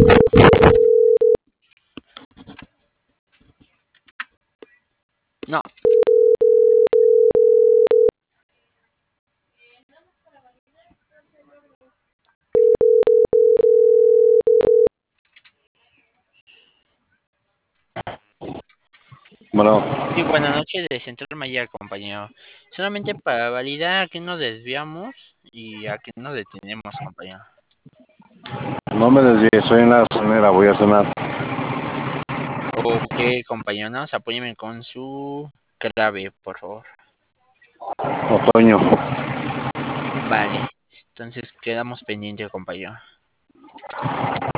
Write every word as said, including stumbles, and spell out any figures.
No. Bueno, Sí, buenas noches de Central Mayer, compañero. Solamente para validar a qué nos desviamos y a qué nos detenemos, compañero. no me desvíe, soy en la sonera, voy a cenar. Ok, compañero, nada más apóyeme con su clave, por favor. Otoño. Vale, entonces quedamos pendientes, compañero.